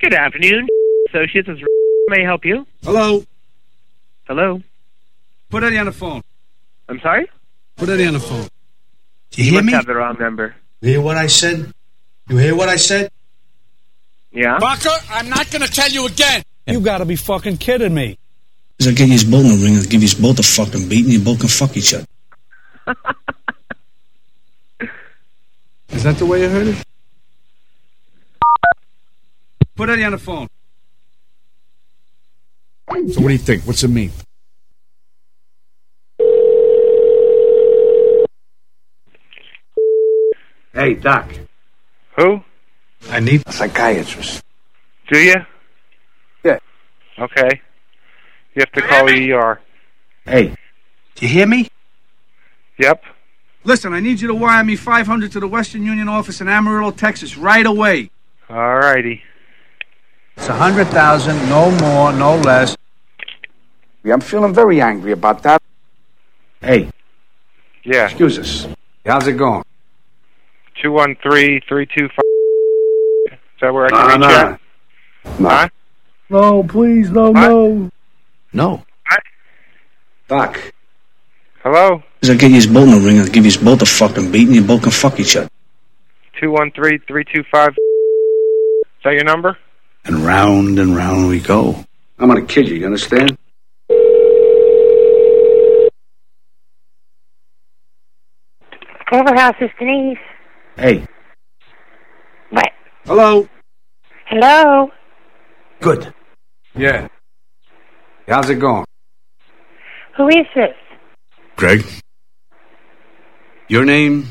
Good afternoon, associates. May I help you? Hello. Hello. Put Eddie on the phone. I'm sorry? Put Eddie on the phone. Do you You hear must me? have the wrong number. You hear what I said? You hear what I said? Yeah? Bucker, I'm not going to tell you again. You gotta be fucking kidding me. I'll get you both in the ring and give you both a fucking beat and you both can fuck each other. Is that the way you heard it? Put Eddie on the phone. So what do you think? What's it mean? Hey, Doc. Who? I need A psychiatrist. Do you? Yeah. Okay. You have to call ER. Hey. Do you hear me? Yep. Listen, I need you to wire me $500 to the Western Union office in Amarillo, Texas, right away. All righty. It's 100,000, no more, no less. I'm feeling very angry about that. Hey, Yeah. excuse us. How's it going? 213-325. Is that where I can reach you? No. Huh? No, please, no, What? no. No. What? Doc. Hello? I'll get you both in the ring and give you both a fucking beat and you both can fuck each other. 213-325. Is that your number? And round we go. I'm gonna kill you, you understand? Clover House is Denise. Hey. What? Hello. Hello? Good. Yeah. How's it going? Who is this? Greg. Your name?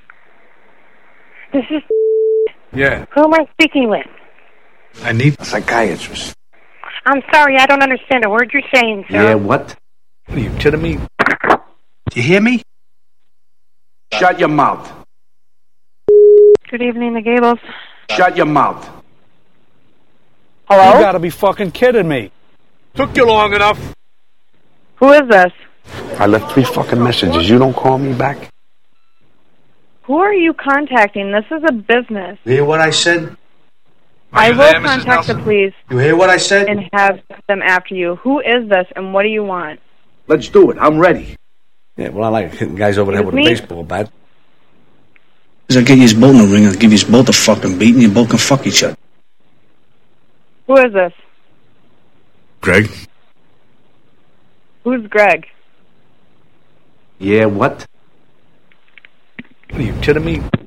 This is... Yeah. Who am I speaking with? I need a psychiatrist. I'm sorry, I don't understand a word you're saying, sir. Yeah, what? What are you kidding me? Do you hear me? Shut your mouth. Good evening, the Gables. Shut your mouth. Hello? You gotta be fucking kidding me. Took you long enough. Who is this? I left 3 fucking messages. You don't call me back? Who are you contacting? This is a business. You hear what I said? I will contact the police You hear what I said? and have them after you. Who is this and what do you want? Let's do it. I'm ready. Yeah, well, I like hitting guys over the head with a Me? baseball bat. I'll get you both in the ring and give you both a fucking beat and you both can fuck each other. Who is this? Greg? Who's Greg? Yeah, what? What are you kidding me?